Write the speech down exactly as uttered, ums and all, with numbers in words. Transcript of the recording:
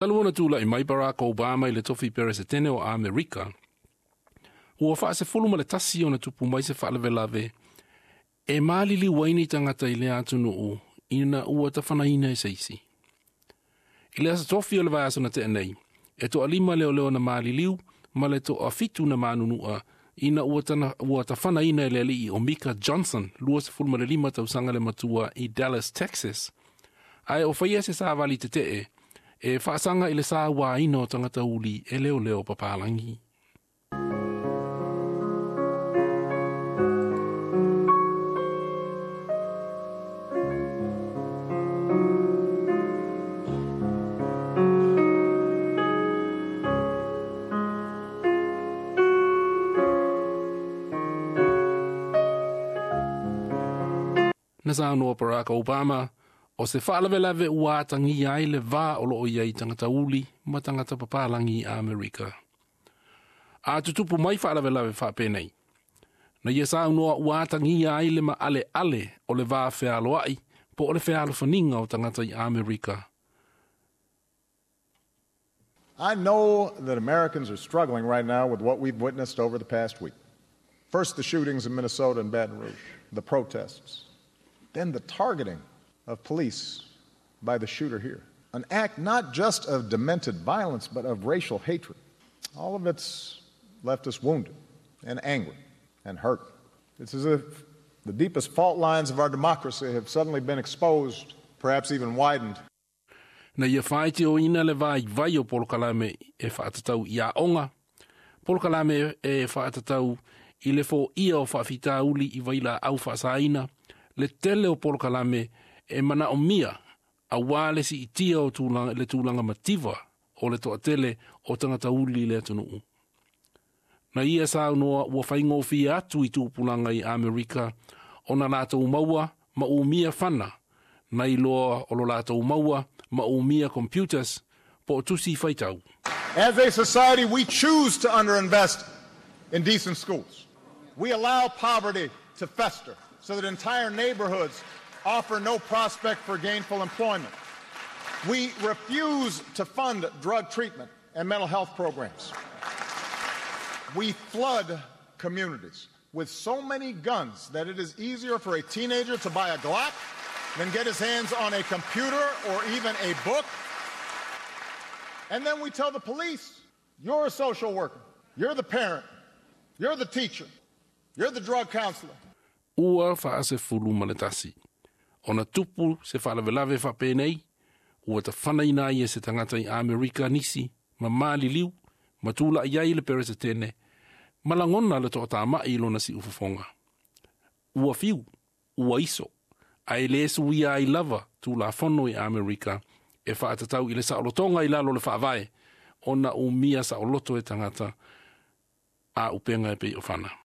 Taluona tula i mai Barack Obama i le tofi peresetene o Amerika. Ua wha se fulu ma le tasi o na tupu mai se wha lave e malili waini tangata i le atu nuu ina ua tawhana ina e seisi. I le asa tofi o le vai asa na te nei, e to alima leo leo na maliliu, ma le to afitu na manunua ina ua, tana, ua tawhana ina e le ali o Mika Johnson, lua se fulu ma le lima tausanga le matua i Dallas, Texas. Ai o whaia se sa vali te te e, e whaasanga i le sa wā ino tangata uli e leo leo papalangi. Na sa anua Barack Obama, o se whaalawelawe ua tangi ai le vā o loo iai tangata uli ma tangata papalangi a Amerika. A tutupu mai whaalawelawe whapenei. Na ia sa anua ua tangi ai le ma ale ale o le vā whialoai po o le whialofaninga o tangata i Amerika. I know that Americans are struggling right now with what we've witnessed over the past week. First, the shootings in Minnesota and Baton Rouge, the protests. Then the targeting of police by the shooter here. An act not just of demented violence, but of racial hatred. All of it's left us wounded and angry and hurt. It's as if the deepest fault lines of our democracy have suddenly been exposed, perhaps even widened. Na ia whaiti o ina le vai vai o Polokalame e whaatatau i a onga. Polokalame e whaatatau i le fo ia o whaafita uli i vaila au whaasaina. Le tele o Polokalame e mana o mia a wale si itia o tūlanga, le tūlanga mativa o le toa tele o tangata uli le atunuu. Na ia sa noa ua whaingofi atu i tūpulanga i Amerika o na lātou maua ma o mia whana na i loa o lo lātou maua ma o mia computers po o tusi whaitau. As a society, we choose to underinvest in decent schools. We allow poverty to fester so that entire neighborhoods offer no prospect for gainful employment. We refuse to fund drug treatment and mental health programs. We flood communities with so many guns that it is easier for a teenager to buy a Glock than get his hands on a computer or even a book. And then we tell the police, you're a social worker, you're the parent, you're the teacher, you're the drug counselor. Ua wha se fulu maletasi. O na tupu se whalawelawe whapenei, ua ta whanaina ia se tangata i Amerika nisi, ma mali liu, ma tūla iai le peresetene, ma langona le toa tāma i lona si ufafonga. Ua fiu, ua iso, ai le esu ia ai lava tūla whono i Amerika, e whaatatau i le saolotonga i lalo le whaavae, o na umia saoloto e tangata, a upenga e pei o whana.